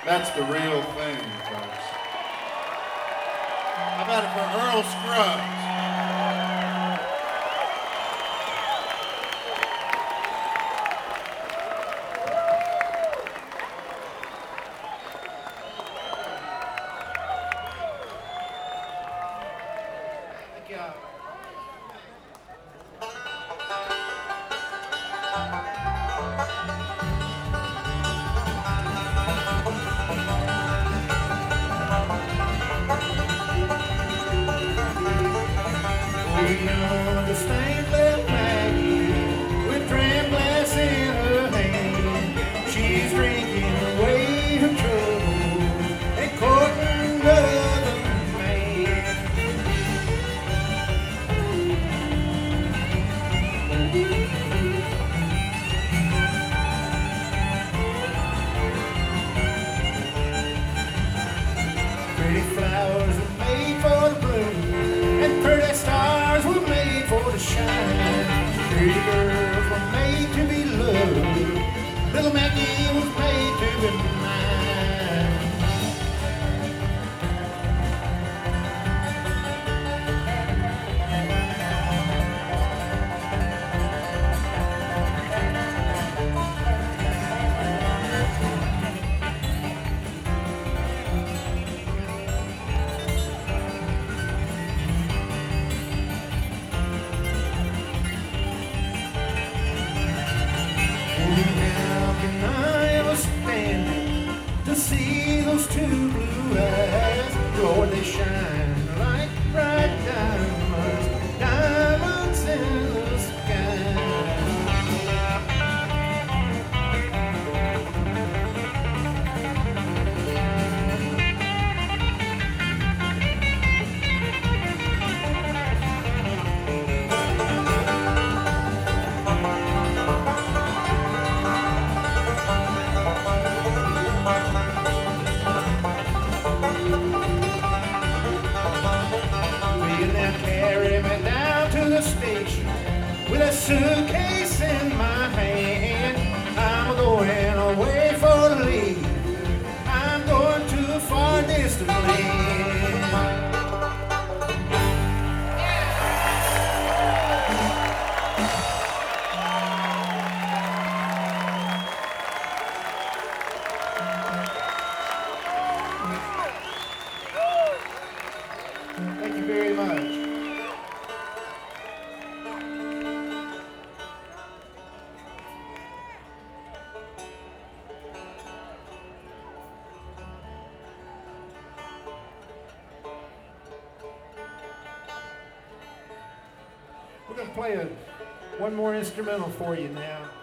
That's the real thing, folks. How about it for Earl Scruggs? Thank you. We know the stank left Maggie with dram glass in her hand. She's drinking away her troubles and courting another man. Pretty flowers were made for the bloom, and pretty stars were made for the shine. Pretty girls were made to be loved. Little Maggie was made to be mine. How can I ever stand it to see those two blue eyes? Lord, they shine like bright diamonds, diamonds in the sky. Will now carry me down to the station with a suitcase in my hand. I'm going away for the leave. I'm going to a far distant land. Thank you very much. We're going to play one more instrumental for you now.